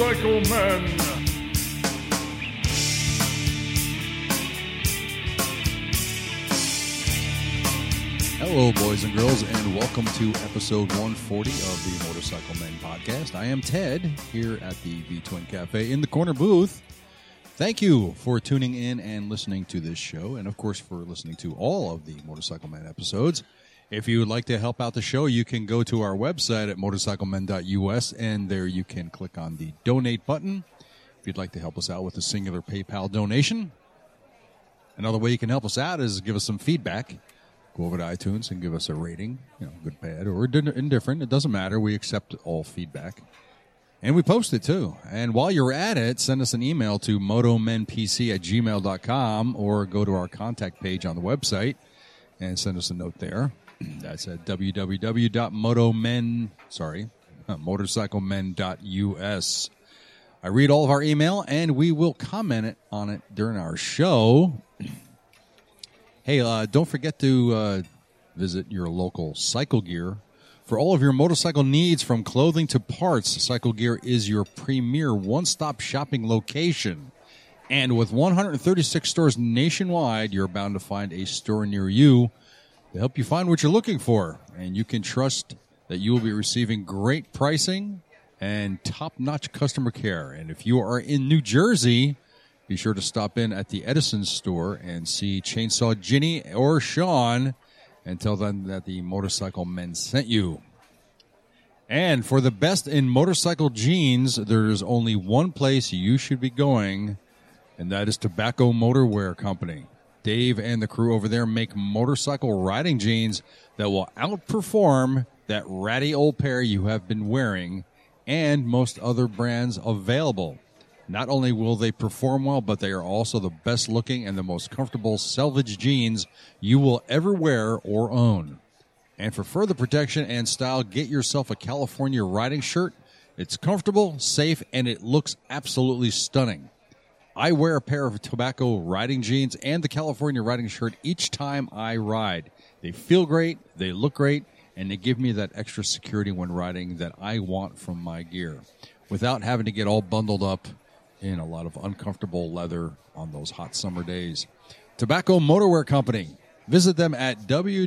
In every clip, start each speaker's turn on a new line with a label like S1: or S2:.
S1: Motorcycle Men.
S2: Hello, boys and girls, and welcome to episode 140 of the Motorcycle Men podcast. I am Ted, here at the V-Twin Cafe in the corner booth. Thank you for tuning in and listening to this show, and of course for listening to all of the Motorcycle Men episodes. If you would like to help out the show, you can go to our website at motorcyclemen.us, and there you can click on the donate button if you'd like to help us out with a singular PayPal donation. Another way you can help us out is give us some feedback. Go over to iTunes and give us a rating, good, bad, or indifferent. It doesn't matter. We accept all feedback. And we post it, too. And while you're at it, send us an email to motomenpc@gmail.com or go to our contact page on the website and send us a note there. That's at motorcyclemen.us. I read all of our email, and we will comment on it during our show. Hey, don't forget to visit your local Cycle Gear. For all of your motorcycle needs, from clothing to parts, Cycle Gear is your premier one-stop shopping location. And with 136 stores nationwide, you're bound to find a store near you to help you find what you're looking for. And you can trust that you will be receiving great pricing and top-notch customer care. And if you are in New Jersey, be sure to stop in at the Edison store and see Chainsaw Ginny or Sean and tell them that the Motorcycle Men sent you. And for the best in motorcycle jeans, there's only one place you should be going, and that is Tobacco Motorwear Company. Dave and the crew over there make motorcycle riding jeans that will outperform that ratty old pair you have been wearing and most other brands available. Not only will they perform well, but they are also the best looking and the most comfortable selvage jeans you will ever wear or own. And for further protection and style, get yourself a California riding shirt. It's comfortable, safe, and it looks absolutely stunning. I wear a pair of Tobacco riding jeans and the California riding shirt each time I ride. They feel great, they look great, and they give me that extra security when riding that I want from my gear without having to get all bundled up in a lot of uncomfortable leather on those hot summer days. Tobacco Motorwear Company. Visit them at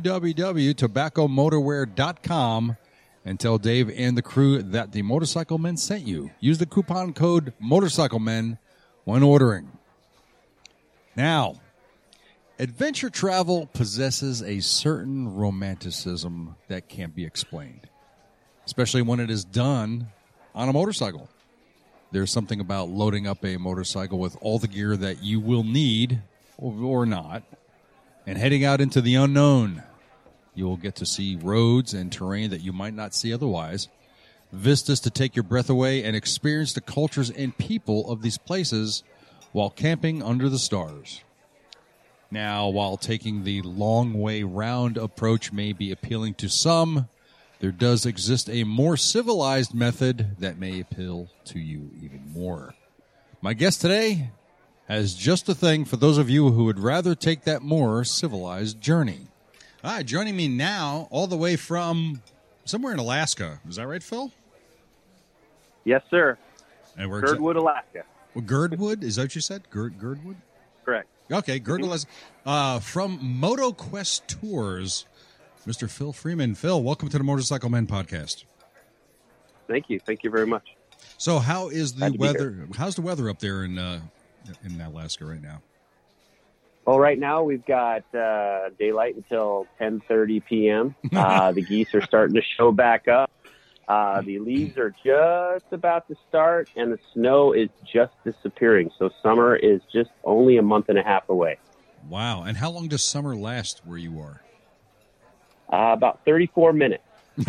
S2: www.tobaccomotorwear.com and tell Dave and the crew that the Motorcycle Men sent you. Use the coupon code MOTORCYCLEMEN when ordering. Now, adventure travel possesses a certain romanticism that can't be explained, especially when it is done on a motorcycle. There's something about loading up a motorcycle with all the gear that you will need, or not, and heading out into the unknown. You will get to see roads and terrain that you might not see otherwise, vistas to take your breath away, and experience the cultures and people of these places while camping under the stars. Now, while taking the long way round approach may be appealing to some, there does exist a more civilized method that may appeal to you even more. My guest today has just a thing for those of you who would rather take that more civilized journey. All right, joining me now all the way from somewhere in Alaska. Is that right, Phil?
S3: Yes, sir.
S2: And we're
S3: Girdwood, Alaska.
S2: Well, Girdwood? Is that what you said? Girdwood?
S3: Correct.
S2: Okay, Girdwood, Alaska. From MotoQuest Tours, Mr. Phil Freeman. Phil, welcome to the Motorcycle Men podcast.
S3: Thank you. Thank you very much.
S2: So how is the weather? How's the weather up there in Alaska right now?
S3: Well, right now we've got daylight until 10:30 p.m. The geese are starting to show back up. The leaves are just about to start, and the snow is just disappearing. So summer is just only a month and a half away.
S2: Wow. And how long does summer last where you are?
S3: About 34 minutes.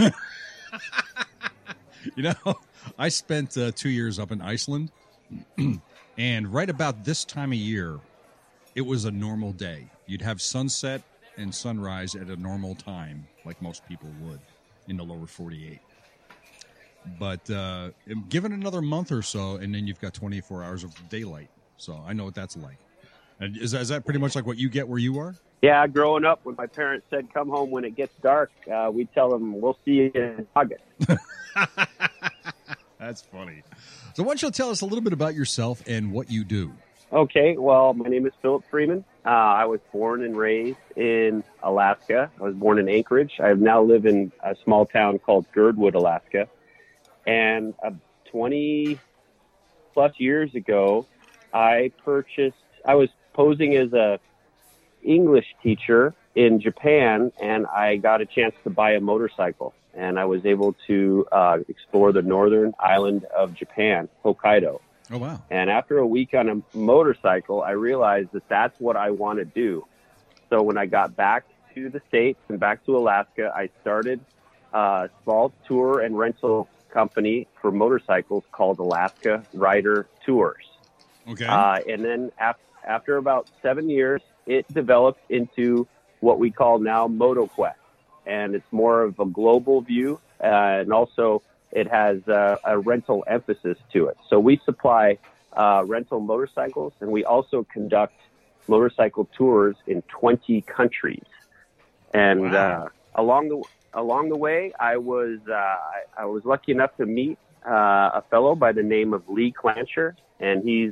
S2: I spent 2 years up in Iceland, and right about this time of year, it was a normal day. You'd have sunset and sunrise at a normal time, like most people would in the lower 48. But given another month or so, and then you've got 24 hours of daylight. So I know what that's like. And is that pretty much like what you get where you are?
S3: Yeah, growing up, when my parents said, come home when it gets dark, we'd tell them, we'll see you in August.
S2: That's funny. So why don't you tell us a little bit about yourself and what you do?
S3: Okay, well, my name is Philip Freeman. I was born and raised in Alaska. I was born in Anchorage. I now live in a small town called Girdwood, Alaska. And 20 plus years ago, I was posing as a English teacher in Japan, and I got a chance to buy a motorcycle. And I was able to explore the northern island of Japan, Hokkaido.
S2: Oh, wow.
S3: And after a week on a motorcycle, I realized that that's what I want to do. So when I got back to the States and back to Alaska, I started a small tour and rental company for motorcycles called Alaska Rider Tours.
S2: Okay.
S3: And then after about 7 years, it developed into what we call now MotoQuest. And it's more of a global view, and also it has a rental emphasis to it. So we supply rental motorcycles, and we also conduct motorcycle tours in 20 countries. And
S2: wow.
S3: Along the way, I was lucky enough to meet a fellow by the name of Lee Clancher, and he's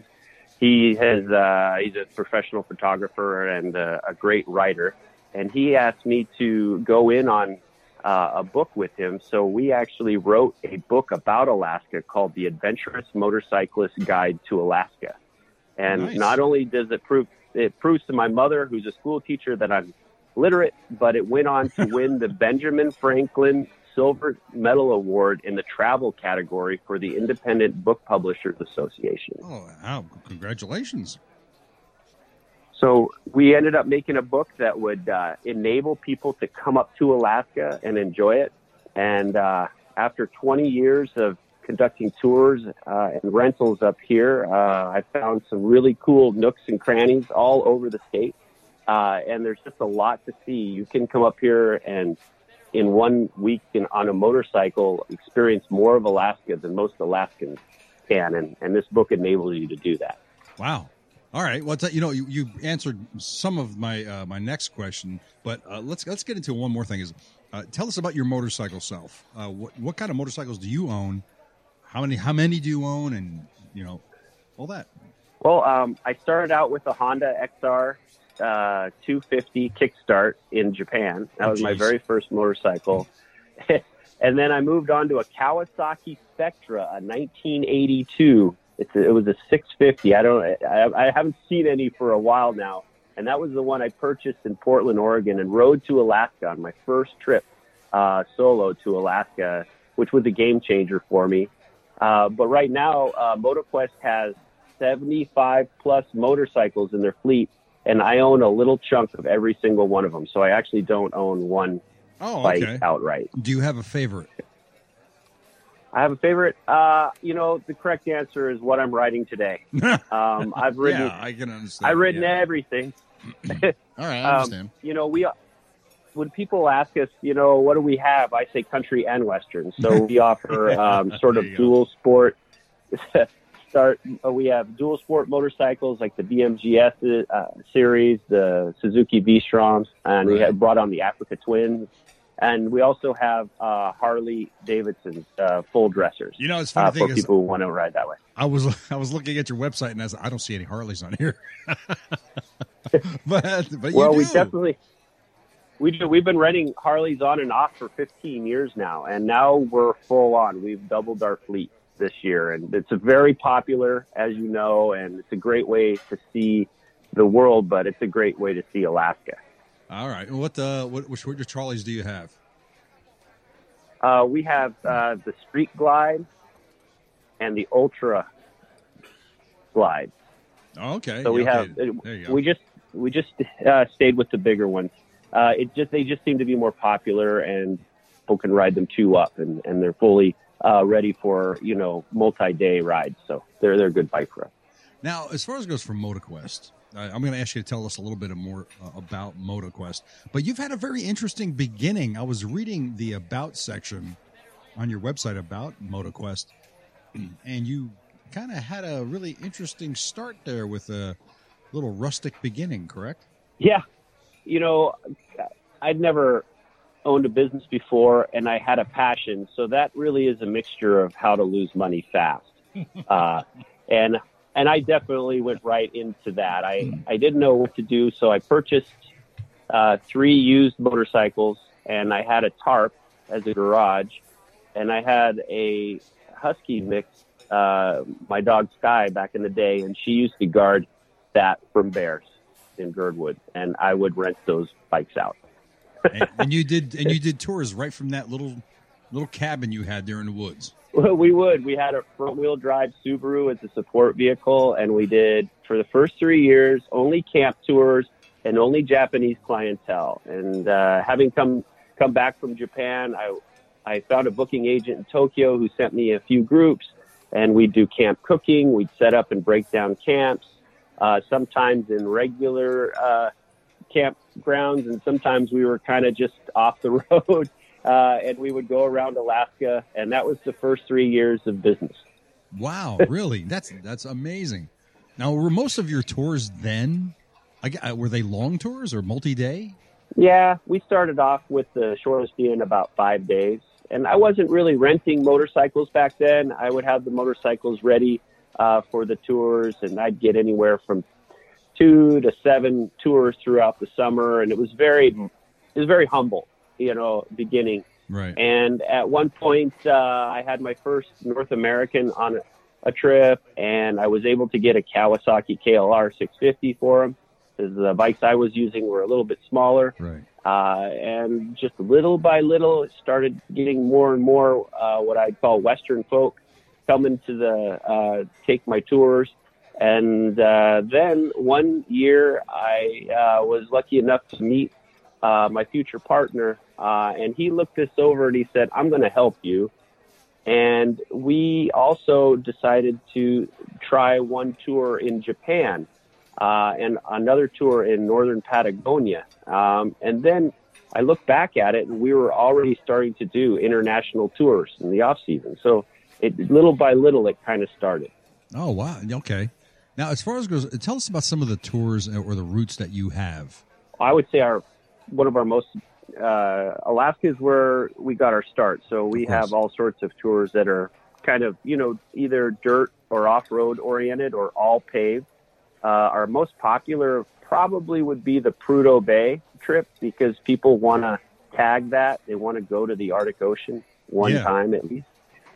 S3: a professional photographer and a great writer. And he asked me to go in on a book with him. So we actually wrote a book about Alaska called The Adventurous Motorcyclist Guide to Alaska. And
S2: nice.
S3: Not only does it proves to my mother, who's a school teacher, that I'm literate, but it went on to win the Benjamin Franklin Silver Medal Award in the travel category for the Independent Book Publishers Association.
S2: Oh, wow. Congratulations.
S3: So we ended up making a book that would enable people to come up to Alaska and enjoy it. And after 20 years of conducting tours and rentals up here, I found some really cool nooks and crannies all over the state. And there's just a lot to see. You can come up here and in 1 week on a motorcycle experience more of Alaska than most Alaskans can. And this book enables you to do that.
S2: Wow. All right. Well, you answered some of my my next question, but let's get into one more thing. Tell us about your motorcycle self. What kind of motorcycles do you own? How many do you own? And all that.
S3: Well, I started out with a Honda XR 250 Kickstart in Japan. That was my very first motorcycle. And then I moved on to a Kawasaki Spectra, a 1982. It was a 650. I haven't seen any for a while now. And that was the one I purchased in Portland, Oregon, and rode to Alaska on my first trip solo to Alaska, which was a game changer for me. But right now, MotoQuest has 75 plus motorcycles in their fleet, and I own a little chunk of every single one of them. So I actually don't own one bike outright.
S2: Do you have a favorite?
S3: I have a favorite. The correct answer is what I'm riding today. I've ridden.
S2: Yeah, I can understand.
S3: I've ridden everything.
S2: All right, I understand.
S3: When people ask us, what do we have? I say country and Western. So we offer sort of dual sport. We have dual sport motorcycles like the BMGS series, the Suzuki V-Stroms, and we have brought on the Africa Twins. And we also have Harley Davidson's full dressers.
S2: It's funny
S3: for people who want to ride that way.
S2: I was looking at your website and I don't see any Harleys on here. but
S3: well, we do. We've been renting Harleys on and off for 15 years now, and now we're full on. We've doubled our fleet this year, and it's very popular, as you know, and it's a great way to see the world, but it's a great way to see Alaska.
S2: All right. Which Harleys do you have?
S3: We have the Street Glide and the Ultra Glide.
S2: Oh, okay.
S3: So we just stayed with the bigger ones. They just seem to be more popular, and people can ride them two up, and they're fully ready for multi-day rides. So they're a good bike for us.
S2: Now, as far as it goes for MotoQuest, I'm going to ask you to tell us a little bit more about MotoQuest. But you've had a very interesting beginning. I was reading the About section on your website about MotoQuest, and you kind of had a really interesting start there with a little rustic beginning, correct?
S3: Yeah. I'd never owned a business before, and I had a passion. So that really is a mixture of how to lose money fast. And I definitely went right into that. I didn't know what to do, so I purchased 3 used motorcycles, and I had a tarp as a garage, and I had a husky mix, my dog Sky back in the day, and she used to guard that from bears in Girdwood, and I would rent those bikes out.
S2: and you did tours right from that little cabin you had there in the woods.
S3: Well, we would. We had a front-wheel drive Subaru as a support vehicle, and we did, for the first 3 years, only camp tours and only Japanese clientele. And having come back from Japan, I found a booking agent in Tokyo who sent me a few groups, and we'd do camp cooking. We'd set up and break down camps, sometimes in regular campgrounds, and sometimes we were kind of just off the road. And we would go around Alaska, and that was the first 3 years of business.
S2: Wow, really? That's amazing. Now, were most of your tours then, were they long tours or multi-day?
S3: Yeah, we started off with the shortest being about 5 days. And I wasn't really renting motorcycles back then. I would have the motorcycles ready for the tours, and I'd get anywhere from 2 to 7 tours throughout the summer, and it was very humble, beginning.
S2: Right.
S3: And at one point, I had my first North American on a trip, and I was able to get a Kawasaki KLR 650 for him, because the bikes I was using were a little bit smaller.
S2: Right.
S3: And just little by little, it started getting more and more what I'd call Western folk coming to take my tours. And then one year, I was lucky enough to meet my future partner, and he looked this over and he said, "I'm going to help you." And we also decided to try one tour in Japan and another tour in northern Patagonia. And then I look back at it, and we were already starting to do international tours in the off season. So little by little, it kind of started.
S2: Oh, wow. Okay. Now, as far as goes, tell us about some of the tours or the routes that you have.
S3: I would say one of our most Alaska is where we got our start. So we have all sorts of tours that are kind of, either dirt or off-road oriented or all paved. Our most popular probably would be the Prudhoe Bay trip, because people want to tag that. They want to go to the Arctic Ocean one time at least.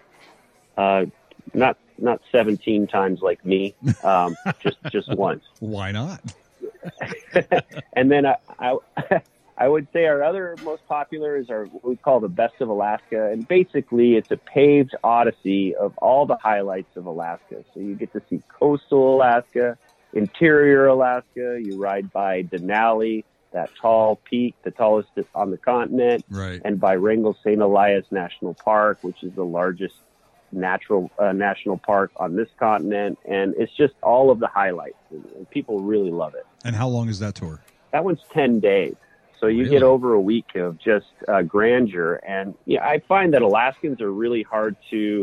S3: Not 17 times like me, just once.
S2: Why not?
S3: And then I would say our other most popular is what we call the Best of Alaska. And basically it's a paved odyssey of all the highlights of Alaska. So you get to see coastal Alaska, interior Alaska. You ride by Denali, that tall peak, the tallest on the continent.
S2: Right.
S3: And by Wrangell St. Elias National Park, which is the largest national park on this continent. And it's just all of the highlights, and people really love it.
S2: And how long is that tour?
S3: That one's 10 days. So you get over a week of just grandeur. And I find that Alaskans are really hard to,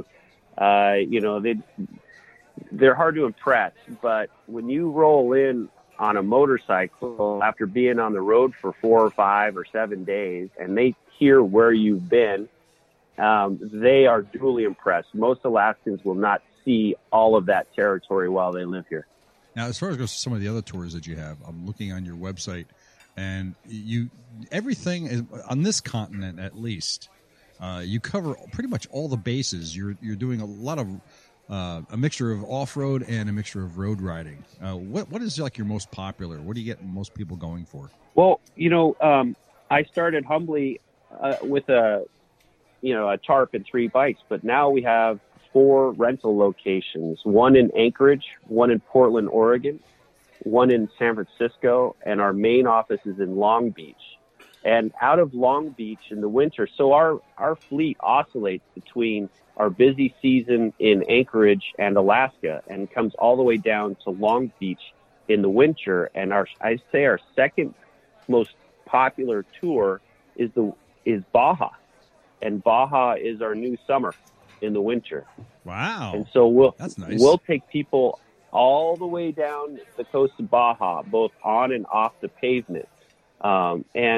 S3: they're hard to impress. But when you roll in on a motorcycle after being on the road for 4 or 5 or 7 days, and they hear where you've been, they are duly impressed. Most Alaskans will not see all of that territory while they live here.
S2: Now, as far as goes to some of the other tours that you have, I'm looking on your website, and everything is on this continent at least. You cover pretty much all the bases. You're doing a lot of a mixture of off-road and a mixture of road riding. What is like your most popular? What do you get most people going for?
S3: Well, I started humbly with a tarp and 3 bikes, but now we have 4 rental locations, one in Anchorage, one in Portland, Oregon, one in San Francisco, and our main office is in Long Beach. And out of Long Beach in the winter, so our fleet oscillates between our busy season in Anchorage and Alaska and comes all the way down to Long Beach in the winter. And I'd say our second most popular tour is Baja. And Baja is our new summer in the winter.
S2: Wow.
S3: And so
S2: that's nice.
S3: We'll take people all the way down the coast of Baja, both on and off the pavement. And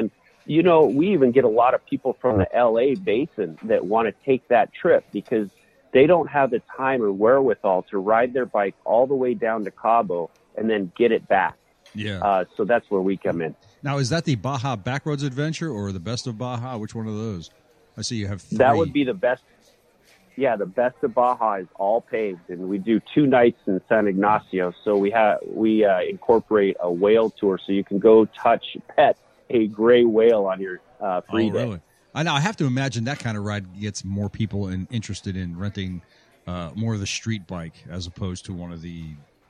S3: we even get a lot of people from the LA basin that want to take that trip because they don't have the time or wherewithal to ride their bike all the way down to Cabo and then get it back.
S2: Yeah.
S3: So that's where we come in.
S2: Now, is that the Baja Backroads Adventure or the Best of Baja? Which one of those? I see you have 3.
S3: That would be the best. Yeah, the Best of Baja is all paved, and we do 2 nights in San Ignacio. So we incorporate a whale tour, so you can go pet a gray whale on your free day.
S2: Really? I know. I have to imagine that kind of ride gets more people interested in renting more of the street bike as opposed to one of the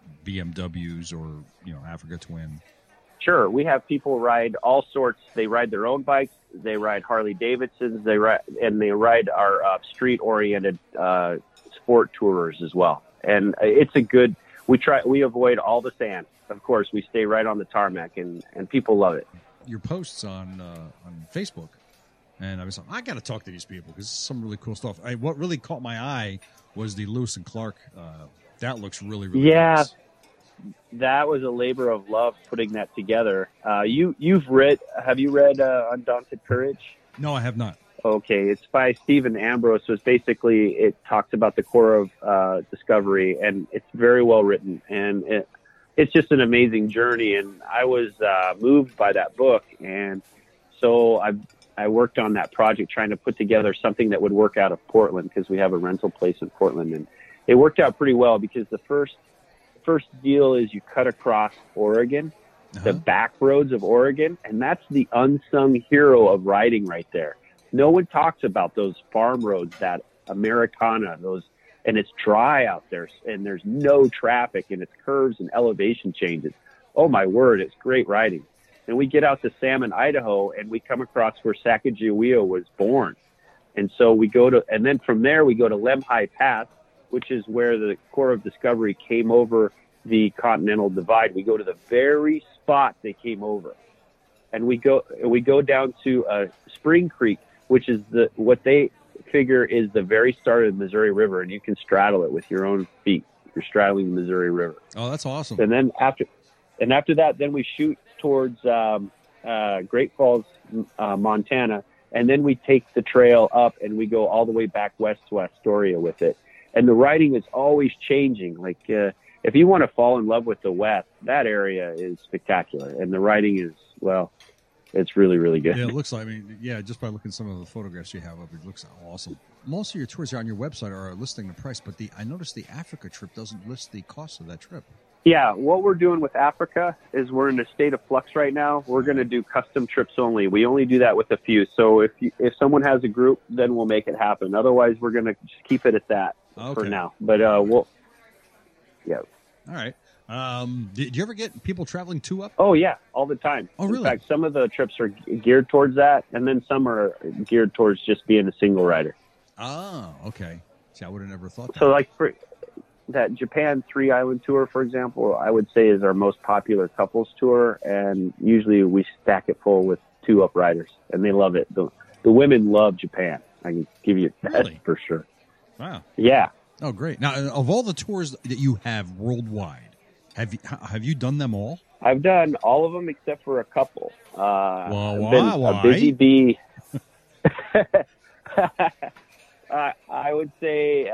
S2: BMWs or Africa Twin.
S3: Sure, we have people ride all sorts. They ride their own bikes. They ride Harley Davidsons. They ride our street-oriented sport tourers as well. And it's a good. We avoid all the sand. Of course, we stay right on the tarmac, and people love it.
S2: Your posts on Facebook, and I was like, I got to talk to these people because it's some really cool stuff. What really caught my eye was the Lewis and Clark. That looks really, really nice.
S3: That was a labor of love putting that together. Have you read Undaunted Courage?
S2: No, I have not.
S3: Okay, it's by Stephen Ambrose. So it talks about the core of discovery, and it's very well written, and it's just an amazing journey. And I was moved by that book, and so I worked on that project trying to put together something that would work out of Portland because we have a rental place in Portland, and it worked out pretty well because the first deal is you cut across Oregon, the back roads of Oregon, and that's the unsung hero of riding right there. No one talks about those farm roads, that Americana, and it's dry out there, and there's no traffic, and it's curves and elevation changes. Oh my word, it's great riding. And we get out to Salmon, Idaho, and we come across where Sacagawea was born. And so and then from there we go to Lemhi Pass, which is where the core of discovery came over the Continental Divide. We go to the very spot they came over, and we go down to Spring Creek, which is what they figure is the very start of the Missouri River, and you can straddle it with your own feet. You're straddling the Missouri River.
S2: Oh, that's awesome.
S3: And then after that, then we shoot towards Great Falls, Montana, and then we take the trail up and we go all the way back west to Astoria with it. And the riding is always changing. Like, if you want to fall in love with the West, that area is spectacular. And the riding is, it's really, really good.
S2: Yeah, it looks like, just by looking at some of the photographs you have up, it looks awesome. Most of your tours on your website are listing the price, but I noticed the Africa trip doesn't list the cost of that trip.
S3: Yeah, what we're doing with Africa is we're in a state of flux right now. We're going to do custom trips only. We only do that with a few. So if someone has a group, then we'll make it happen. Otherwise, we're going to just keep it at that for now. But yeah.
S2: All right. Did you ever get people traveling 2-up?
S3: Oh, yeah, all the time.
S2: Oh, really?
S3: In fact, some of the trips are geared towards that, and then some are geared towards just being a single rider.
S2: Oh, okay. See, I would have never thought that.
S3: So, like, for that Japan 3-island tour, for example, I would say is our most popular couples tour, and usually we stack it full with 2-up riders, and they love it. The women love Japan. I can give you that for sure.
S2: Wow.
S3: Yeah.
S2: Oh, great. Now, of all the tours that you have worldwide, have you done them all?
S3: I've done all of them except for a couple.
S2: Why?
S3: A busy bee. I would say,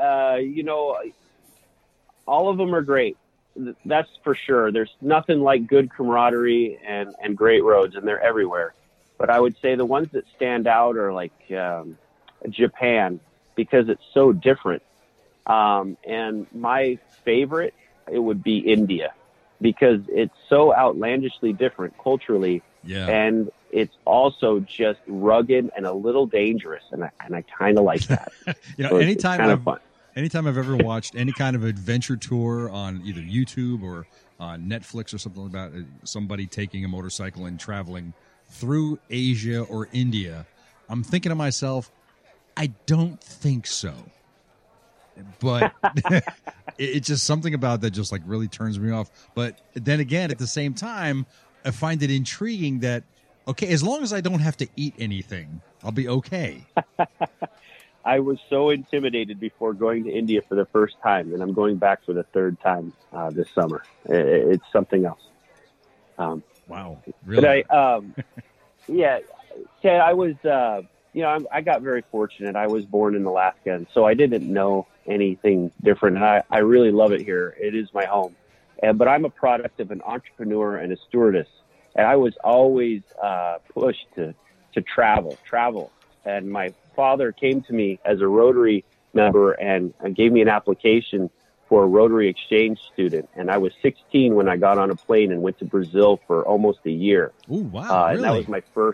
S3: all of them are great. That's for sure. There's nothing like good camaraderie and great roads, and they're everywhere. But I would say the ones that stand out are like Japan, because it's so different. And my favorite, it would be India, because it's so outlandishly different culturally.
S2: Yeah.
S3: And it's also just rugged and a little dangerous, and I kind of like that.
S2: So anytime I've ever watched any kind of adventure tour on either YouTube or on Netflix or something like that, somebody taking a motorcycle and traveling through Asia or India, I'm thinking to myself, I don't think so. But it's just something about that just like really turns me off. But then again, at the same time, I find it intriguing that, okay, as long as I don't have to eat anything, I'll be okay.
S3: I was so intimidated before going to India for the first time, and I'm going back for the third time this summer. It's something else.
S2: Wow. Really?
S3: But Ted, I was, I got very fortunate. I was born in Alaska, and so I didn't know anything different. And I really love it here. It is my home. But I'm a product of an entrepreneur and a stewardess. And I was always pushed to travel. And my father came to me as a Rotary member and gave me an application for a Rotary exchange student. And I was 16 when I got on a plane and went to Brazil for almost a year.
S2: Oh, wow. Really?
S3: And that was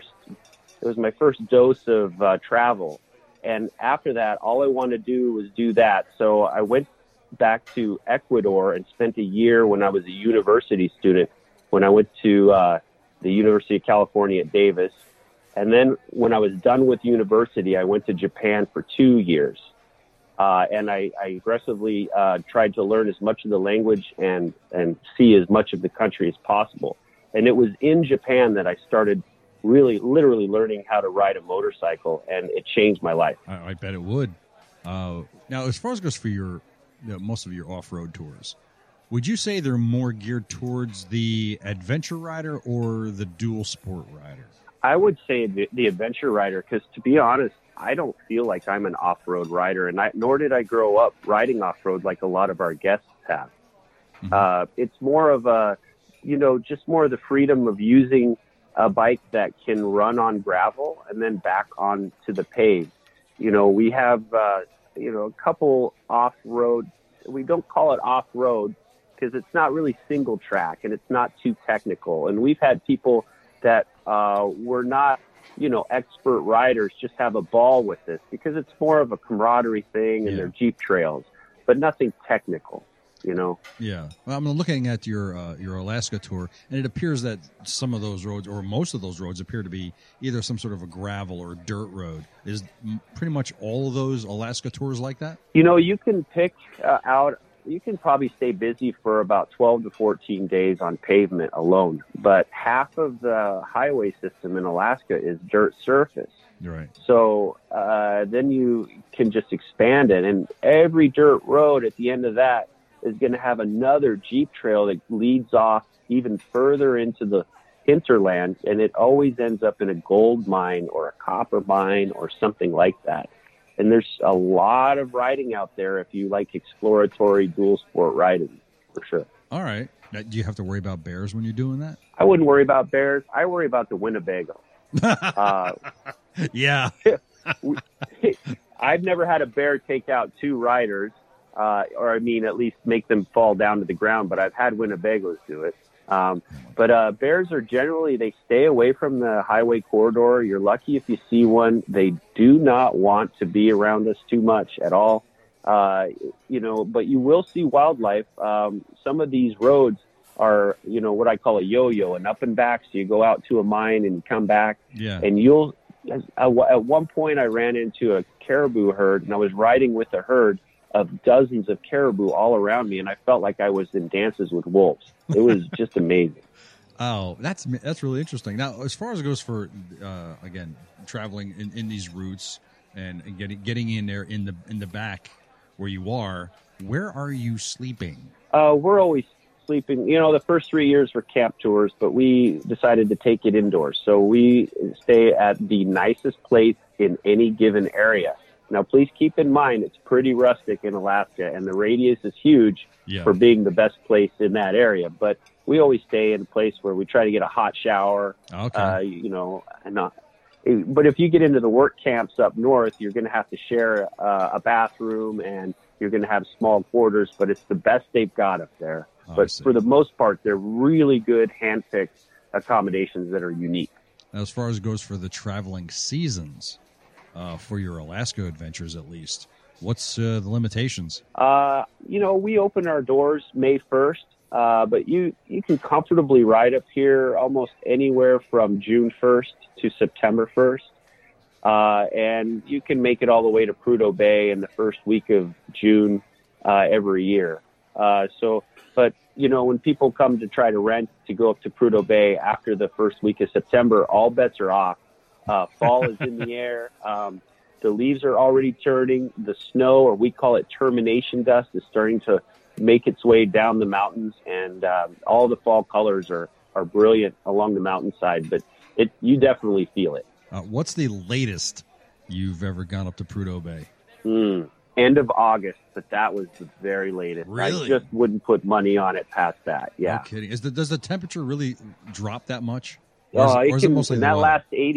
S3: my first dose of travel. And after that, all I wanted to do was do that. So I went back to Ecuador and spent a year when I was a university student, when I went to the University of California at Davis. And then when I was done with university, I went to Japan for 2 years. And I aggressively tried to learn as much of the language and see as much of the country as possible. And it was in Japan that I started really, literally learning how to ride a motorcycle, and it changed my life.
S2: I bet it would. Now, as far as goes for most of your off-road tours, would you say they're more geared towards the adventure rider or the dual sport rider?
S3: I would say the adventure rider, because to be honest, I don't feel like I'm an off-road rider, and nor did I grow up riding off-road like a lot of our guests have. Mm-hmm. It's more of just more of the freedom of using a bike that can run on gravel and then back onto the paved. We have, a couple off-road. We don't call it off-road because it's not really single track and it's not too technical. And we've had people that were not, expert riders just have a ball with this because it's more of a camaraderie thing and they're Jeep trails, but nothing technical.
S2: Yeah. Well, I'm looking at your Alaska tour, and it appears that some of those roads, or most of those roads, appear to be either some sort of a gravel or dirt road. Is pretty much all of those Alaska tours like that?
S3: You can pick out. You can probably stay busy for about 12 to 14 days on pavement alone, but half of the highway system in Alaska is dirt surface.
S2: You're right.
S3: So then you can just expand it, and every dirt road at the end of that is going to have another Jeep trail that leads off even further into the hinterland, and it always ends up in a gold mine or a copper mine or something like that. And there's a lot of riding out there if you like exploratory dual sport riding, for sure.
S2: All right. Now, do you have to worry about bears when you're doing that?
S3: I wouldn't worry about bears. I worry about the Winnebago.
S2: Yeah.
S3: I've never had a bear take out two riders. At least make them fall down to the ground, but I've had Winnebagos do it. But bears are generally, they stay away from the highway corridor. You're lucky if you see one. They do not want to be around us too much at all. But you will see wildlife. Some of these roads are, what I call a yo-yo, an up and back. So you go out to a mine and you come back.
S2: Yeah.
S3: And at one point I ran into a caribou herd, and I was riding with a herd of dozens of caribou all around me, and I felt like I was in Dances with Wolves. It was just amazing.
S2: Oh, that's really interesting. Now, as far as it goes for again traveling in these routes and getting in there in the back where you are, where are you sleeping?
S3: We're always sleeping. The first 3 years were camp tours, but we decided to take it indoors. So we stay at the nicest place in any given area. Now, please keep in mind, it's pretty rustic in Alaska, and the radius is huge for being the best place in that area. But we always stay in a place where we try to get a hot shower.
S2: Okay.
S3: But if you get into the work camps up north, you're going to have to share a bathroom, and you're going to have small quarters, but it's the best they've got up there. But for the most part, they're really good hand-picked accommodations that are unique.
S2: Now, as far as it goes for the traveling seasons, for your Alaska adventures, at least, what's the limitations?
S3: We open our doors May 1st, but you can comfortably ride up here almost anywhere from June 1st to September 1st. And you can make it all the way to Prudhoe Bay in the first week of June every year. But when people come to try to rent to go up to Prudhoe Bay after the first week of September, all bets are off. Fall is in the air. The leaves are already turning. The snow, or we call it termination dust, is starting to make its way down the mountains, and all the fall colors are brilliant along the mountainside. But you definitely feel it.
S2: What's the latest you've ever gone up to Prudhoe Bay?
S3: End of August, but that was the very latest.
S2: Really?
S3: I just wouldn't put money on it past that. Yeah.
S2: No kidding. Does the temperature really drop that much?
S3: Or
S2: is it mostly the
S3: that
S2: weather?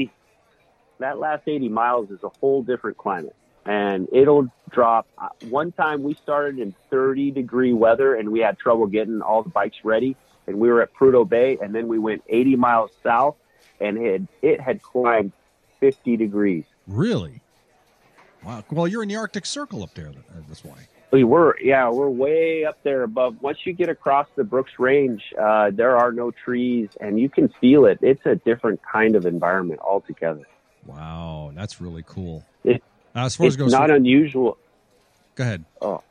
S3: last 80 miles is a whole different climate, and it'll drop. One time we started in 30-degree weather, and we had trouble getting all the bikes ready, and we were at Prudhoe Bay, and then we went 80 miles south, and it had climbed 50 degrees.
S2: Really? Wow. Well, you're in the Arctic Circle up there. That's why.
S3: We're way up there above. Once you get across the Brooks Range, there are no trees, and you can feel it. It's a different kind of environment altogether.
S2: Wow, that's really cool.
S3: It's not unusual.
S2: Go ahead.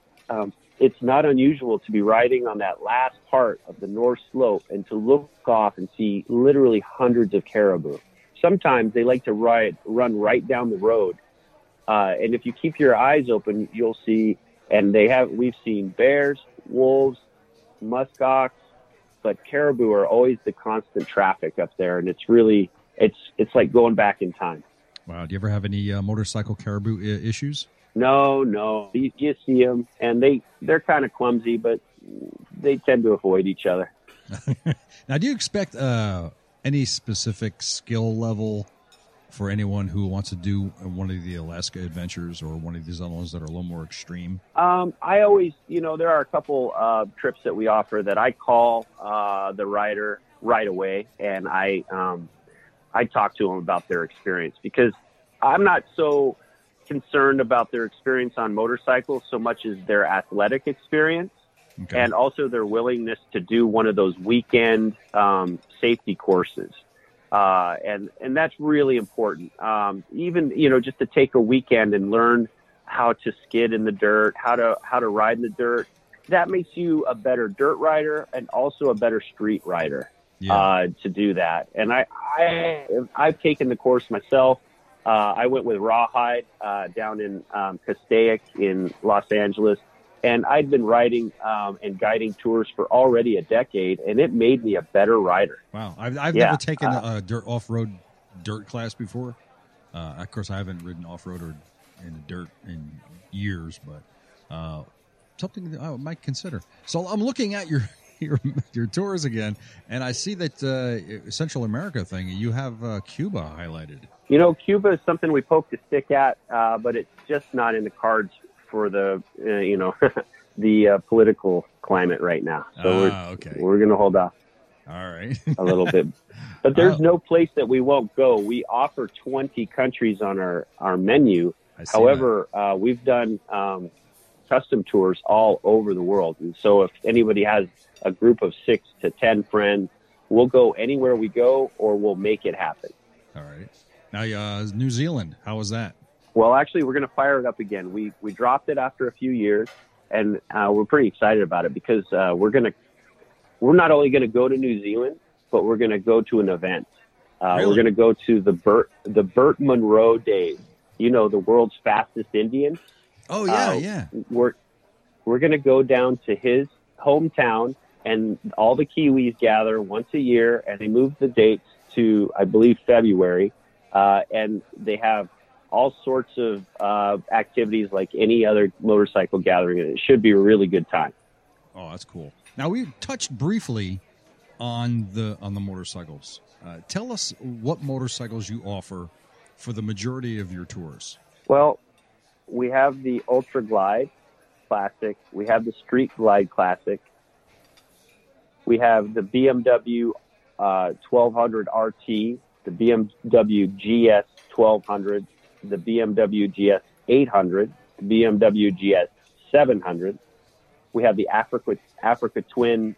S3: It's not unusual to be riding on that last part of the North Slope and to look off and see literally hundreds of caribou. Sometimes they like to run right down the road. And if you keep your eyes open, you'll see, we've seen bears, wolves, muskox, but caribou are always the constant traffic up there. And it's really, it's like going back in time.
S2: Wow. Do you ever have any motorcycle caribou issues?
S3: No. You see them, and they're kind of clumsy, but they tend to avoid each other.
S2: Now, do you expect any specific skill level for anyone who wants to do one of the Alaska adventures or one of these other ones that are a little more extreme?
S3: I always, there are a couple trips that we offer that I call the rider right away, and I talk to them about their experience, because I'm not so concerned about their experience on motorcycles so much as their athletic experience. Okay. And also their willingness to do one of those weekend safety courses. And that's really important. Even, just to take a weekend and learn how to skid in the dirt, how to ride in the dirt. That makes you a better dirt rider and also a better street rider, to do that. And I've taken the course myself. I went with Rawhide down in Castaic in Los Angeles. And I'd been riding and guiding tours for already a decade, and it made me a better rider.
S2: Wow. I've never taken a off-road dirt class before. Of course, I haven't ridden off-road or in the dirt in years, but something that I might consider. So I'm looking at your tours again, and I see that Central America thing, you have Cuba highlighted.
S3: Cuba is something we poke the stick at, but it's just not in the cards for the the political climate right now. So we're going to hold off.
S2: All right.
S3: A little bit. But there's no place that we won't go. We offer 20 countries on our menu. However, we've done custom tours all over the world. And so if anybody has a group of 6 to 10 friends, we'll go anywhere we go, or we'll make it happen.
S2: All right. Now, New Zealand, how was that?
S3: Well, actually, we're going to fire it up again. We dropped it after a few years, and we're pretty excited about it, because we're not only going to go to New Zealand, but we're going to go to an event.
S2: Really?
S3: We're going to go to the Burt Munro Days. The world's fastest Indian.
S2: Oh yeah.
S3: We're going to go down to his hometown, and all the Kiwis gather once a year, and they move the dates to, I believe, February, and they have all sorts of activities like any other motorcycle gathering, and it should be a really good time.
S2: Oh, that's cool. Now, we touched briefly on the motorcycles. Tell us what motorcycles you offer for the majority of your tours.
S3: Well, we have the Ultra Glide Classic. We have the Street Glide Classic. We have the BMW 1200 RT, the BMW GS 1200, the BMW GS 800, the BMW GS 700. We have the Africa Twin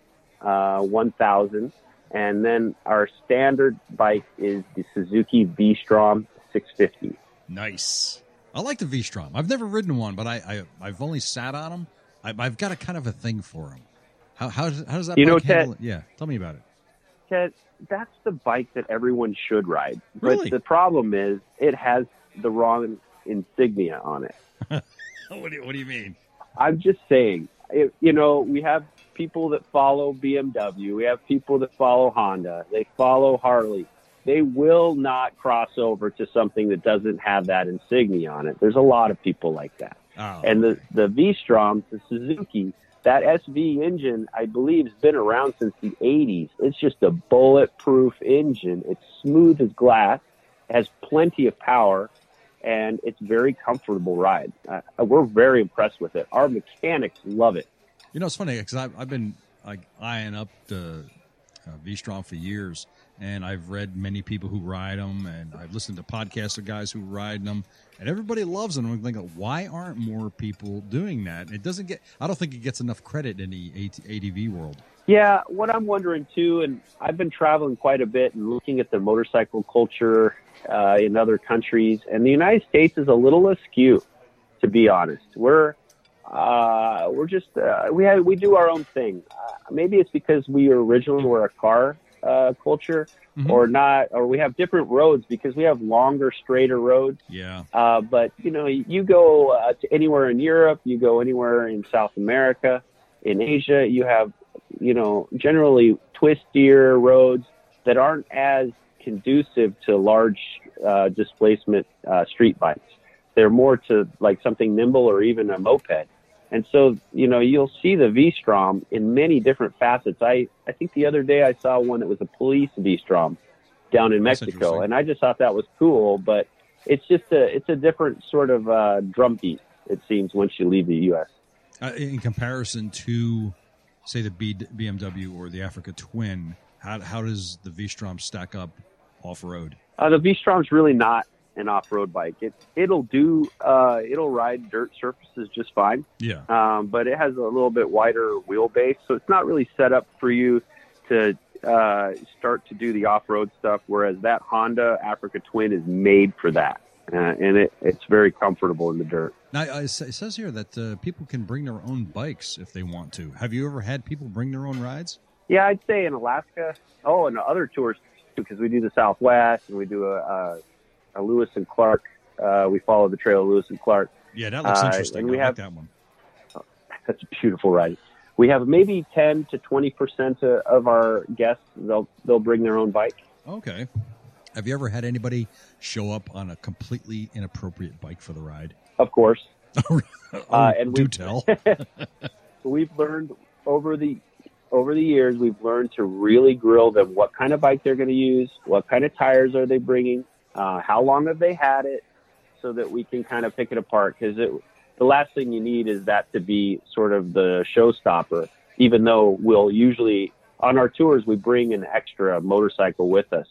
S3: 1000, and then our standard bike is the Suzuki V-Strom 650.
S2: Nice. I like the V-Strom. I've never ridden one, but I've only sat on them. I've got a kind of a thing for them. How does that bike handle it? Yeah, tell me about it.
S3: Ted, that's the bike that everyone should ride.
S2: Really?
S3: But the problem is it has the wrong insignia on it.
S2: What do you mean?
S3: I'm just saying, we have people that follow BMW. We have people that follow Honda. They follow Harley. they will not cross over to something that doesn't have that insignia on it. There's a lot of people like that.
S2: Oh,
S3: and
S2: okay.
S3: the V-Strom, the Suzuki, that SV engine, I believe, has been around since the 80s. It's just a bulletproof engine. It's smooth as glass, has plenty of power, and it's very comfortable ride. We're very impressed with it. Our mechanics love it.
S2: You know, it's funny because I've been eyeing up the V-Strom for years, and I've read many people who ride them, and I've listened to podcasts of guys who ride them, and everybody loves them. I'm thinking, why aren't more people doing that? It doesn't get. I don't think it gets enough credit in the ADV world.
S3: Yeah, what I'm wondering too, and I've been traveling quite a bit and looking at the motorcycle culture in other countries, and the United States is a little askew, to be honest. We're just we do our own thing. Maybe it's because we originally were a car culture, or we have different roads because we have longer, straighter roads.
S2: Yeah.
S3: But you go to anywhere in Europe, you go anywhere in South America, in Asia, you have generally twistier roads that aren't as conducive to large displacement street bikes. They're more to like something nimble or even a moped. And so, you'll see the V-Strom in many different facets. I think the other day I saw one that was a police V-Strom down in Mexico, and I just thought that was cool, but it's a different sort of drumbeat, it seems, once you leave the U.S.
S2: In comparison to, say, the BMW or the Africa Twin, how does the V-Strom stack up off-road?
S3: The V-Strom's really not an off-road bike. It'll ride dirt surfaces just fine.
S2: Yeah.
S3: But it has a little bit wider wheelbase, so it's not really set up for you to start to do the off-road stuff. Whereas that Honda Africa Twin is made for that, and it's very comfortable in the dirt.
S2: Now it says here that people can bring their own bikes if they want to. Have you ever had people bring their own rides?
S3: Yeah, I'd say in Alaska. Oh, and other tours too, because we do the Southwest and we do a Lewis and Clark. We follow the trail of Lewis and Clark.
S2: Yeah, that looks interesting.
S3: And we
S2: I
S3: have
S2: like that one.
S3: That's a beautiful ride. We have maybe 10 to 20% of our guests, they'll bring their own bike.
S2: Okay. Have you ever had anybody show up on a completely inappropriate bike for the ride?
S3: Of course.
S2: And do tell.
S3: We've learned over the years, we've learned to really grill them what kind of bike they're going to use, what kind of tires are they bringing, how long have they had it, so that we can kind of pick it apart. Because the last thing you need is that to be sort of the showstopper, even though we'll usually, on our tours, we bring an extra motorcycle with us.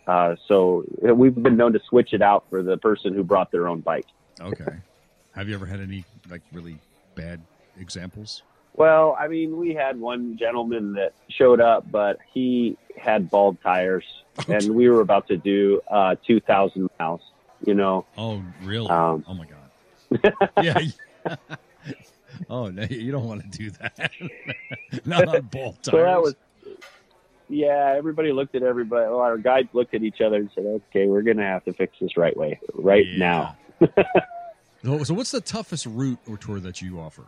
S3: So we've been known to switch it out for the person who brought their own bike.
S2: Okay. Have you ever had any really bad examples?
S3: Well, I mean, we had one gentleman that showed up, but he had bald tires, and we were about to do 2,000 miles,
S2: Oh, really? Oh, my God. Yeah. Oh, no, you don't want to do that. Not on bald tires.
S3: So that was, everybody looked at everybody. Well, our guides looked at each other and said, okay, we're going to have to fix this right now.
S2: So what's the toughest route or tour that you offer?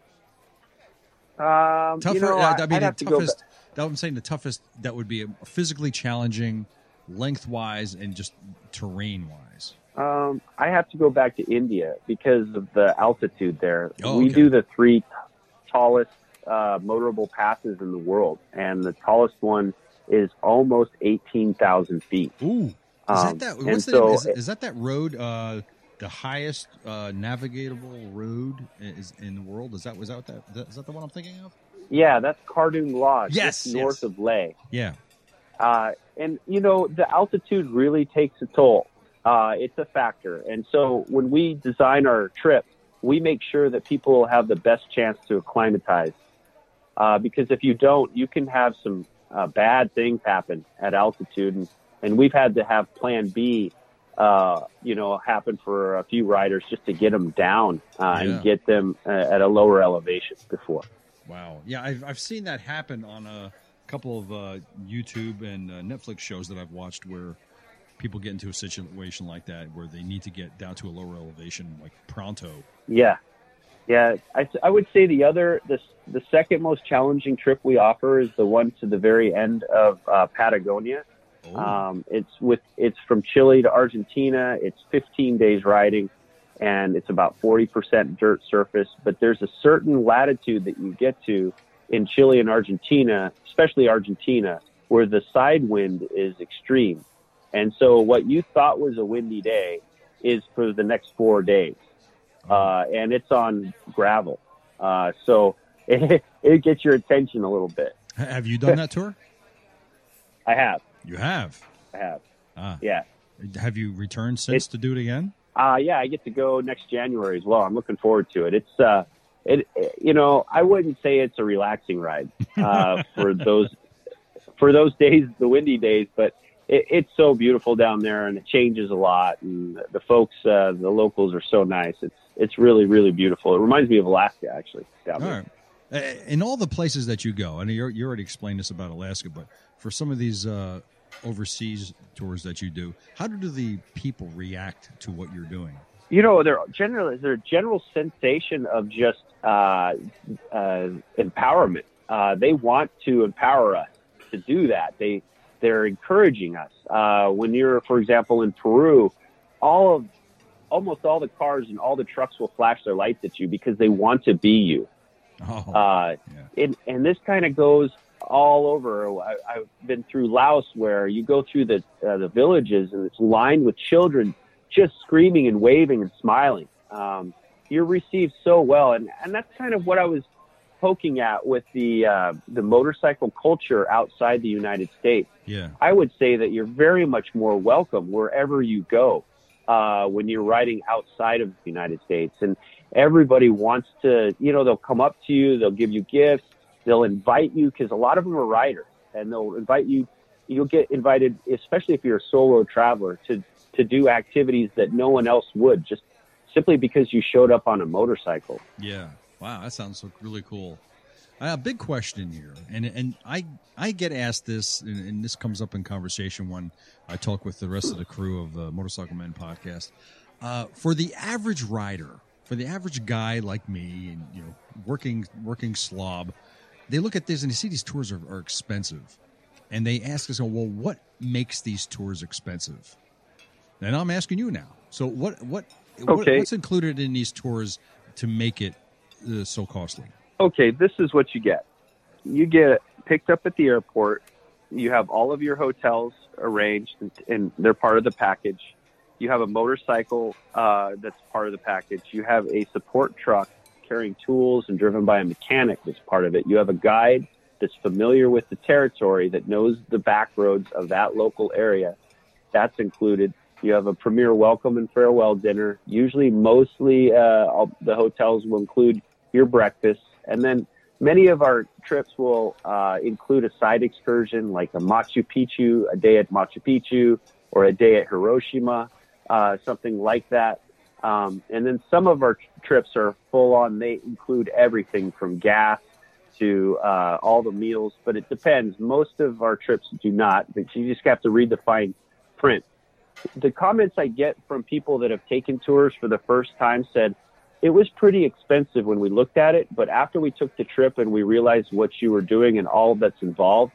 S3: I'm saying
S2: the toughest that would be physically challenging, lengthwise, and just terrain-wise.
S3: I have to go back to India because of the altitude there.
S2: Oh,
S3: we
S2: okay.
S3: do the 3 tallest motorable passes in the world, and the tallest one is almost 18,000 feet.
S2: Ooh, is that that road? The highest navigable road is in the world. Is that the one I'm thinking of?
S3: Yeah, that's Khardung Lodge.
S2: Yes,
S3: it's north of Leh.
S2: Yeah.
S3: And the altitude really takes a toll. It's a factor. And so when we design our trip, we make sure that people have the best chance to acclimatize. Because if you don't, you can have some bad things happen at altitude. And we've had to have plan B, happen for a few riders just to get them down and get them at a lower elevation before.
S2: Wow. Yeah, I've seen that happen on a couple of YouTube and Netflix shows that I've watched where people get into a situation like that where they need to get down to a lower elevation, like pronto.
S3: Yeah. I would say the second most challenging trip we offer is the one to the very end of Patagonia.
S2: Oh.
S3: It's from Chile to Argentina. It's 15 days riding, and it's about 40% dirt surface. But there's a certain latitude that you get to in Chile and Argentina, especially Argentina, where the side wind is extreme. And so what you thought was a windy day is for the next 4 days. And it's on gravel. So it gets your attention a little bit.
S2: Have you done that tour?
S3: I have.
S2: You have?
S3: I have.
S2: Ah.
S3: Yeah.
S2: Have you returned since to do it again?
S3: Yeah, I get to go next January as well. I'm looking forward to it. It's, I wouldn't say it's a relaxing ride for those days, the windy days, but it's so beautiful down there, and it changes a lot. And the folks, the locals are so nice. It's really, really beautiful. It reminds me of Alaska, actually, down there.
S2: All right. In all the places that you go, and you already explained this about Alaska, but for some of these overseas tours that you do, how do the people react to what you're doing?
S3: There's a general sensation of just empowerment. They want to empower us to do that. They're encouraging us. When you're, for example, in Peru, almost all the cars and all the trucks will flash their lights at you because they want to be you.
S2: Oh, yeah.
S3: And this kind of goes all over. I've been through Laos, where you go through the villages and it's lined with children just screaming and waving and smiling. You're received so well, and that's kind of what I was poking at with the motorcycle culture outside the United States.
S2: Yeah,
S3: I would say that you're very much more welcome wherever you go when you're riding outside of the United States. And everybody wants to, they'll come up to you, they'll give you gifts, they'll invite you, because a lot of them are riders, and they'll invite you. You'll get invited, especially if you're a solo traveler, to do activities that no one else would, just simply because you showed up on a motorcycle.
S2: Yeah. Wow, that sounds really cool. A big question here, and I get asked this, and this comes up in conversation when I talk with the rest of the crew of the Motorcycle Men podcast. For the average rider, for the average guy like me, and working slob, they look at this and they see these tours are expensive, and they ask us, well, what makes these tours expensive? And I'm asking you now. So what's included in these tours to make it so costly?
S3: Okay, this is what you get. You get picked up at the airport. You have all of your hotels arranged, and they're part of the package. You have a motorcycle that's part of the package. You have a support truck carrying tools and driven by a mechanic that's part of it. You have a guide that's familiar with the territory, that knows the back roads of that local area. That's included. You have a premier welcome and farewell dinner. Usually, mostly, the hotels will include your breakfast. And then many of our trips will include a side excursion, like a Machu Picchu, a day at Machu Picchu, or a day at Hiroshima, something like that. And then some of our trips are full on. They include everything from gas to all the meals, but it depends. Most of our trips do not, but you just have to read the fine print. The comments I get from people that have taken tours for the first time said, it was pretty expensive when we looked at it, but after we took the trip and we realized what you were doing and all that's involved,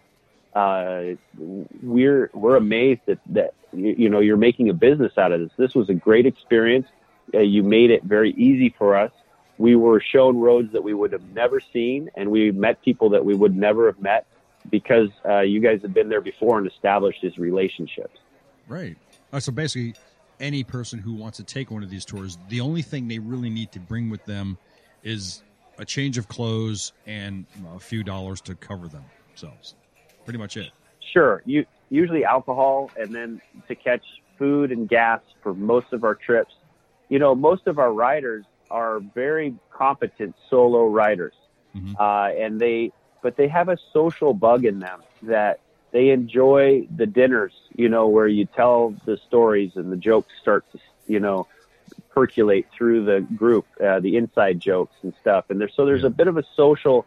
S3: we're amazed that you're making a business out of this. This was a great experience. You made it very easy for us. We were shown roads that we would have never seen, and we met people that we would never have met because you guys have been there before and established these relationships.
S2: Right. So basically, any person who wants to take one of these tours, the only thing they really need to bring with them is a change of clothes and a few dollars to cover themselves. Pretty much it.
S3: Sure. Usually alcohol, and then to catch food and gas for most of our trips. Most of our riders are very competent solo riders, but they have a social bug in them that they enjoy the dinners, where you tell the stories and the jokes start to, percolate through the group, the inside jokes and stuff. And there's a bit of a social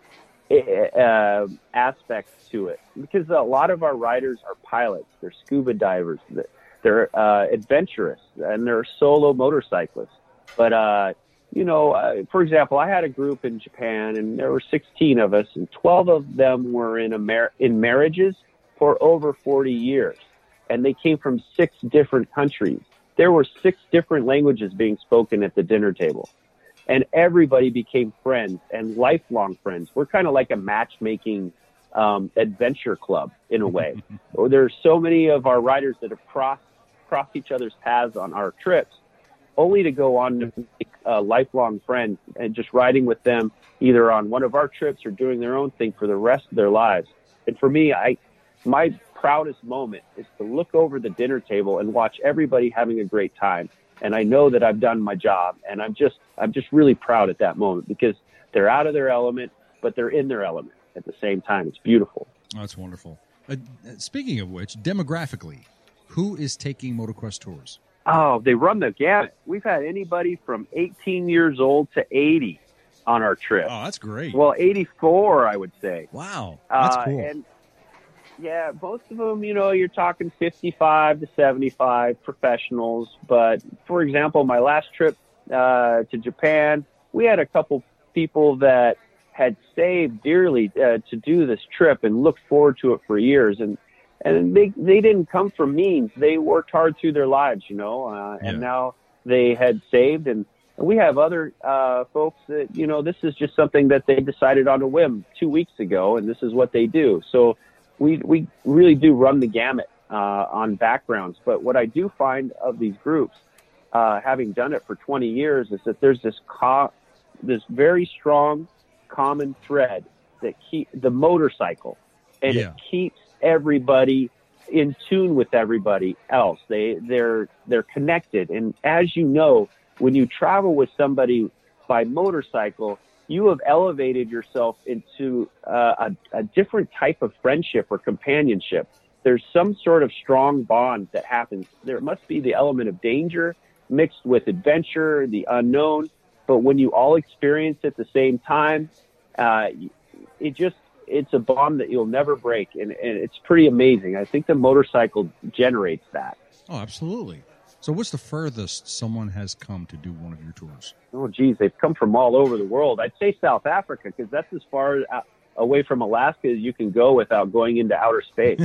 S3: aspect to it, because a lot of our riders are pilots. They're scuba divers. They're adventurous, and they're solo motorcyclists. But, for example, I had a group in Japan, and there were 16 of us, and 12 of them were in marriages for over 40 years. and they came from 6 different countries. There were 6 different languages being spoken at the dinner table, and everybody became friends and lifelong friends. We're kind of like a matchmaking adventure club in a way. There's so many of our riders that have crossed each other's paths on our trips, only to go on to make lifelong friends and just riding with them either on one of our trips or doing their own thing for the rest of their lives. And for me, my proudest moment is to look over the dinner table and watch everybody having a great time. And I know that I've done my job, and I'm just really proud at that moment because they're out of their element, but they're in their element at the same time. It's beautiful.
S2: Oh, that's wonderful. Speaking of which, demographically, who is taking MotoQuest tours?
S3: Oh, they run the gamut. We've had anybody from 18 years old to 80 on our trip.
S2: Oh, that's great.
S3: Well, 84, I would say.
S2: Wow, that's cool.
S3: And yeah, most of them, you're talking 55 to 75 professionals. But for example, my last trip to Japan, we had a couple people that had saved dearly to do this trip and looked forward to it for years. And they didn't come from means. They worked hard through their lives, and now they had saved. And we have other folks that, this is just something that they decided on a whim 2 weeks ago, and this is what they do. So we really do run the gamut on backgrounds. But what I do find of these groups, having done it for 20 years, is that there's this very strong common thread that the motorcycle, and it keeps everybody in tune with everybody else. They're connected. And as you know, when you travel with somebody by motorcycle, you have elevated yourself into a different type of friendship or companionship. There's some sort of strong bond that happens. There must be the element of danger mixed with adventure, the unknown. But when you all experience it at the same time, it's a bond that you'll never break. And it's pretty amazing. I think the motorcycle generates that.
S2: Oh, absolutely. So what's the furthest someone has come to do one of your tours?
S3: Oh, geez, they've come from all over the world. I'd say South Africa, because that's as far away from Alaska as you can go without going into outer space.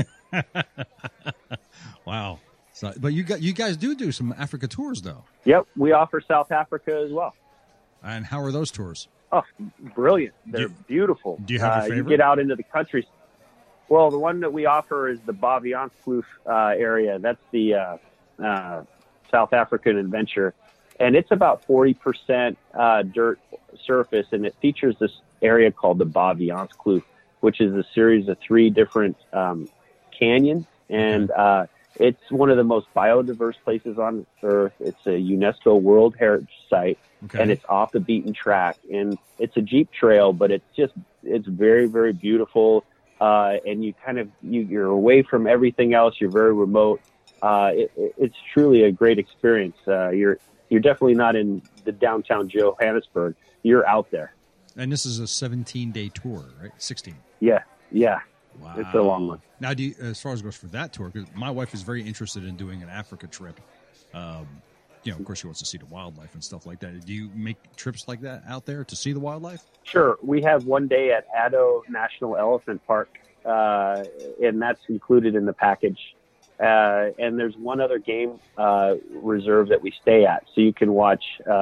S2: Wow. So, but you guys do some Africa tours, though.
S3: Yep, we offer South Africa as well.
S2: And how are those tours?
S3: Oh, brilliant. They're beautiful.
S2: Do you have a favorite?
S3: You get out into the country. Well, the one that we offer is the Baviaanskloof area. That's the South African adventure. And it's about 40% dirt surface, and it features this area called the Baviaanskloof, which is a series of 3 different canyons. And it's one of the most biodiverse places on Earth. It's a UNESCO World Heritage Site. Okay. And it's off the beaten track, and it's a Jeep trail, but it's very, very beautiful. And you're away from everything else. You're very remote. It's truly a great experience. You're definitely not in the downtown Johannesburg. You're out there.
S2: And this is a 17-day tour, right? 16.
S3: Yeah.
S2: Wow.
S3: It's a long one.
S2: Now, as far as goes for that tour, because my wife is very interested in doing an Africa trip. Of course, she wants to see the wildlife and stuff like that. Do you make trips like that out there to see the wildlife? Sure.
S3: We have one day at Addo National Elephant Park, and that's included in the package. And there's one other game reserve that we stay at, so you can watch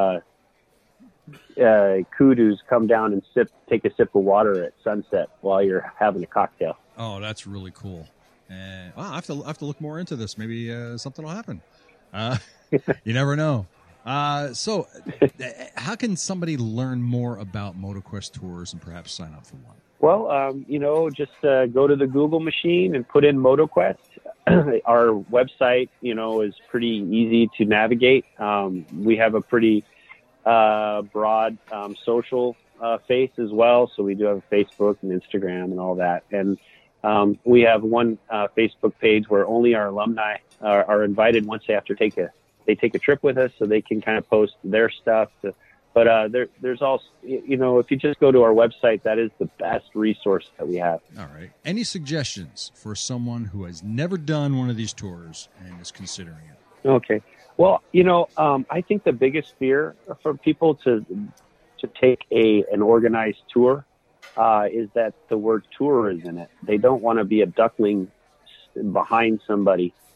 S3: kudus come down and take a sip of water at sunset while you're having a cocktail.
S2: Oh, that's really cool. I have to look more into this. Maybe something will happen. You never know. So how can somebody learn more about MotoQuest tours and perhaps sign up for one?
S3: Well, just go to the Google machine and put in MotoQuest. Our website, is pretty easy to navigate. We have a pretty broad social face as well. So we do have Facebook and Instagram and all that. And we have one Facebook page where only our alumni are invited once they have to take a trip with us, so they can kind of post their stuff. But there's also, if you just go to our website, that is the best resource that we have.
S2: All right. Any suggestions for someone who has never done one of these tours and is considering it?
S3: Okay. Well, I think the biggest fear for people to take an organized tour is that the word tour is in it. They don't want to be a duckling behind somebody.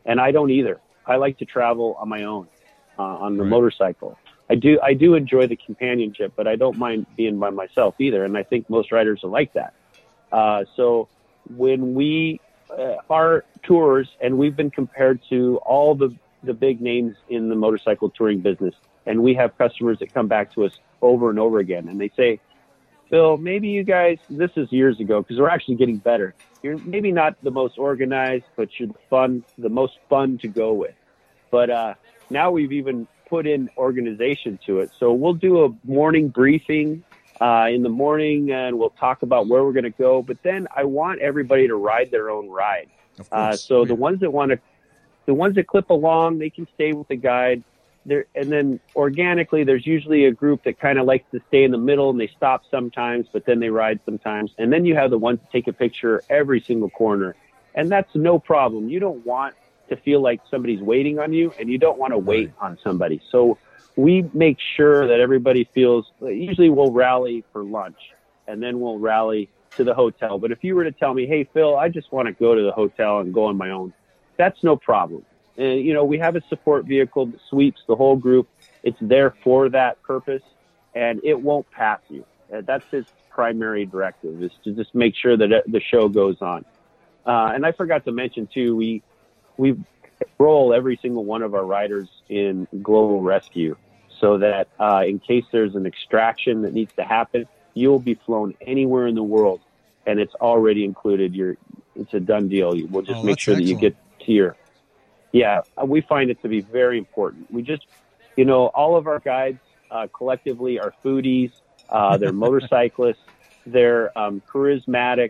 S3: and I don't either. I like to travel on my own, on the motorcycle. I do enjoy the companionship, but I don't mind being by myself either. And I think most riders are like that. So when we, our tours, and we've been compared to all the big names in the motorcycle touring business, and we have customers that come back to us over and over again, and they say, Phil, maybe you guys, this is years ago, because we're actually getting better. You're maybe not the most organized, but you're the most fun to go with. But now we've even put in organization to it. So we'll do a morning briefing in the morning, and we'll talk about where we're going to go. But then I want everybody to ride their own ride. So the ones that clip along, they can stay with the guide. And then organically, there's usually a group that kind of likes to stay in the middle, and they stop sometimes, but then they ride sometimes. And then you have the ones that take a picture every single corner. And that's no problem. You don't want to feel like somebody's waiting on you, and you don't want to wait on somebody. So we make sure that everybody feels, usually we'll rally for lunch, and then we'll rally to the hotel. But if you were to tell me, hey, Phil, I just want to go to the hotel and go on my own, that's no problem. And, we have a support vehicle that sweeps the whole group. It's there for that purpose, and it won't pass you. That's its primary directive, is to just make sure that the show goes on. And I forgot to mention, too, we roll every single one of our riders in Global Rescue, so that in case there's an extraction that needs to happen, you'll be flown anywhere in the world, and it's already included. It's a done deal. We'll just make sure that you get to your... Yeah, we find it to be very important. We just, all of our guides collectively are foodies. They're motorcyclists. They're charismatic.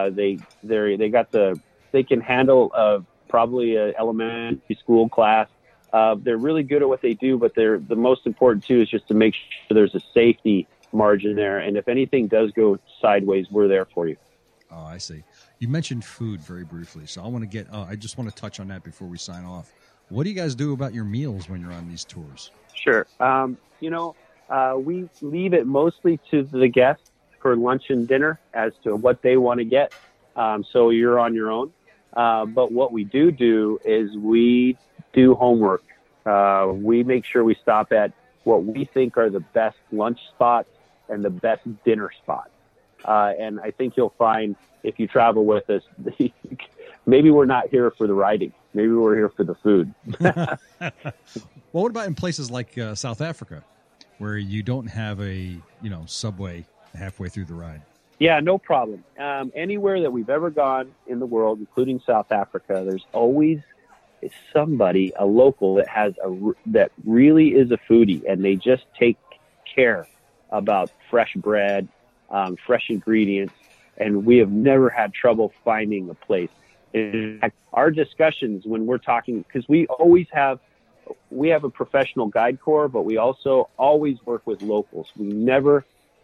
S3: They can handle probably an elementary school class. They're really good at what they do, but the most important too is just to make sure there's a safety margin there. And if anything does go sideways, we're there for you.
S2: Oh, I see. You mentioned food very briefly, so I just want to touch on that before we sign off. What do you guys do about your meals when you're on these tours?
S3: Sure. We leave it mostly to the guests for lunch and dinner as to what they want to get. So you're on your own. But what we do is we do homework. We make sure we stop at what we think are the best lunch spots and the best dinner spots. And I think you'll find, if you travel with us, maybe we're not here for the riding. Maybe we're here for the food.
S2: Well, what about in places like South Africa, where you don't have a subway halfway through the ride?
S3: Yeah, no problem. Anywhere that we've ever gone in the world, including South Africa, there's always somebody, a local, that really is a foodie, and they just take care about fresh bread, fresh ingredients, and we have never had trouble finding a place. In fact, our discussions when we're talking, because we have a professional guide corps, but we also always work with locals. We never,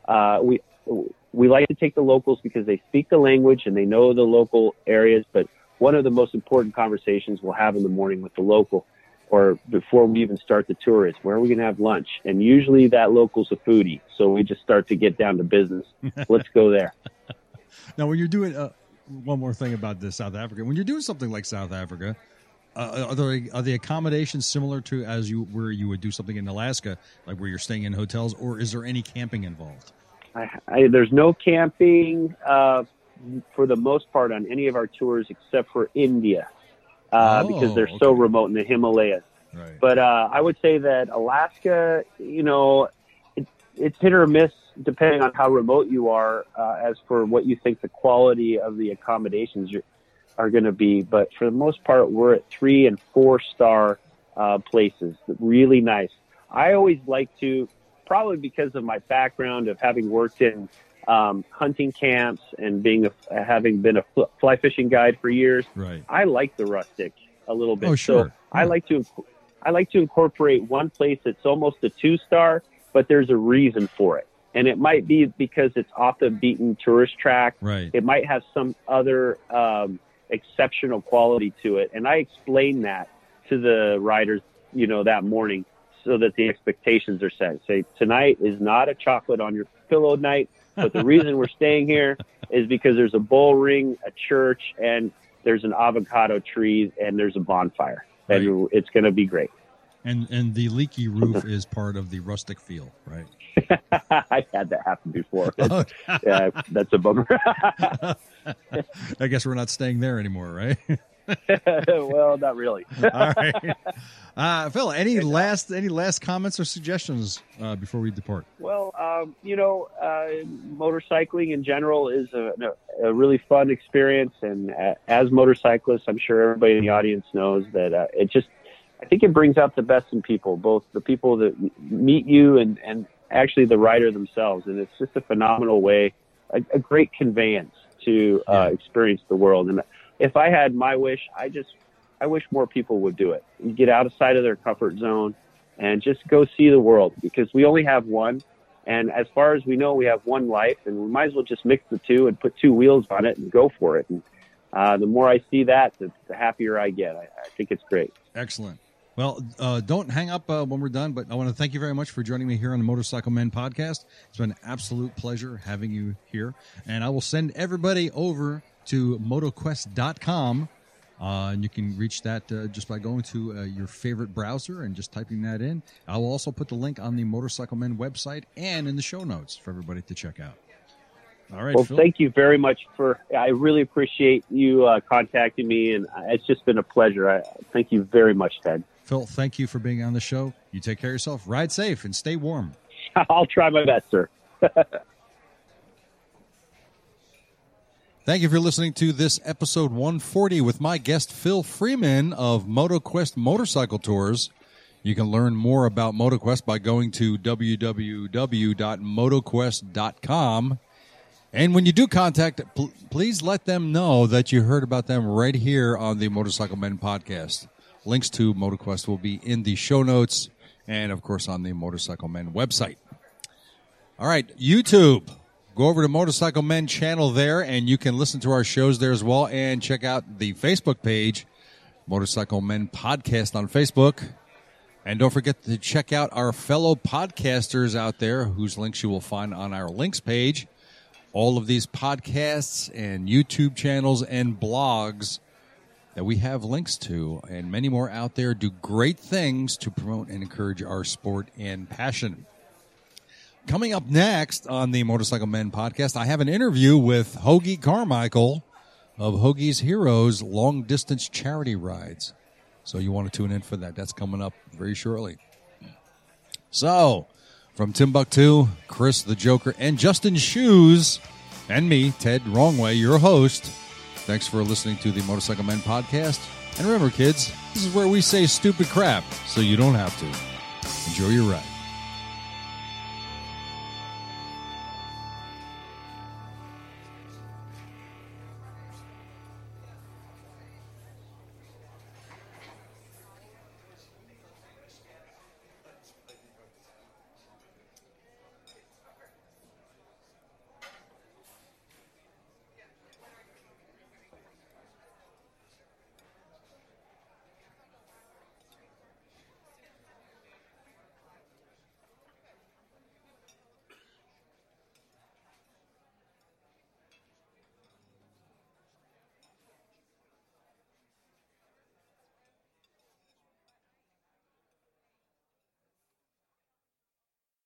S3: we like to take the locals because they speak the language and they know the local areas. But one of the most important conversations we'll have in the morning with the local, or before we even start the tour, is where are we going to have lunch? And usually that local's a foodie. So we just start to get down to business. Let's go there.
S2: Now, when you're doing one more thing about this South Africa, when you're doing something like South Africa, are the accommodations similar to where you would do something in Alaska, like where you're staying in hotels, or is there any camping involved?
S3: There's no camping for the most part on any of our tours except for India, because they're so remote in the Himalayas.
S2: Right.
S3: But I would say that Alaska, it's hit or miss depending on how remote you are as for what you think the quality of the accommodations are going to be. But for the most part, we're at 3- and 4-star places. Really nice. I always like to, probably because of my background of having worked in hunting camps and having been a fly fishing guide for years,
S2: right.
S3: I like the rustic a little bit.
S2: Oh, sure.
S3: So I like to incorporate one place that's almost a 2-star, but there's a reason for it. And it might be because it's off the beaten tourist track.
S2: Right.
S3: It might have some other exceptional quality to it. And I explain that to the riders, that morning, so that the expectations are set. Say, tonight is not a chocolate on your pillow night, but the reason we're staying here is because there's a bull ring, a church, and there's an avocado tree, and there's a bonfire.
S2: Right.
S3: And it's going to be great.
S2: And the leaky roof is part of the rustic feel, right?
S3: I've had that happen before.
S2: Oh.
S3: Yeah, that's a bummer.
S2: I guess we're not staying there anymore, right?
S3: Well, not really.
S2: All right. Phil, any last comments or suggestions before we depart?
S3: Well, motorcycling in general is a really fun experience. And as motorcyclists, I'm sure everybody in the audience knows that I think it brings out the best in people, both the people that meet you and actually the rider themselves. And it's just a phenomenal way, a great conveyance to experience the world. And if I had my wish, I wish more people would do it. You get outside of their comfort zone and just go see the world, because we only have one. And as far as we know, we have one life, and we might as well just mix the two and put two wheels on it and go for it. And the more I see that, the happier I get. I think it's great.
S2: Excellent. Well, don't hang up when we're done, but I want to thank you very much for joining me here on the Motorcycle Men podcast. It's been an absolute pleasure having you here. And I will send everybody over to motoquest.com. And you can reach that just by going to your favorite browser and just typing that in. I will also put the link on the Motorcycle Men website and in the show notes for everybody to check out. All right,
S3: well,
S2: Phil.
S3: Thank you very much I really appreciate you contacting me, and it's just been a pleasure. Thank you very much, Ted.
S2: Phil, thank you for being on the show. You take care of yourself. Ride safe and stay warm.
S3: I'll try my best, sir.
S2: Thank you for listening to this episode 140 with my guest, Phil Freeman of MotoQuest Motorcycle Tours. You can learn more about MotoQuest by going to www.motoquest.com. And when you do contact, please let them know that you heard about them right here on the Motorcycle Men podcast. Links to MotoQuest will be in the show notes and, of course, on the Motorcycle Men website. All right, YouTube. Go over to Motorcycle Men channel there, and you can listen to our shows there as well, and check out the Facebook page, Motorcycle Men Podcast on Facebook. And don't forget to check out our fellow podcasters out there, whose links you will find on our links page. All of these podcasts and YouTube channels and blogs that we have links to, and many more out there, do great things to promote and encourage our sport and passion. Coming up next on the Motorcycle Men podcast, I have an interview with Hoagie Carmichael of Hoagie's Heroes Long Distance Charity Rides. So you want to tune in for that. That's coming up very shortly. So, from Timbuktu, Chris the Joker, and Justin Shoes, and me, Ted Wrongway, your host, thanks for listening to the Motorcycle Men podcast. And remember, kids, this is where we say stupid crap so you don't have to. Enjoy your ride.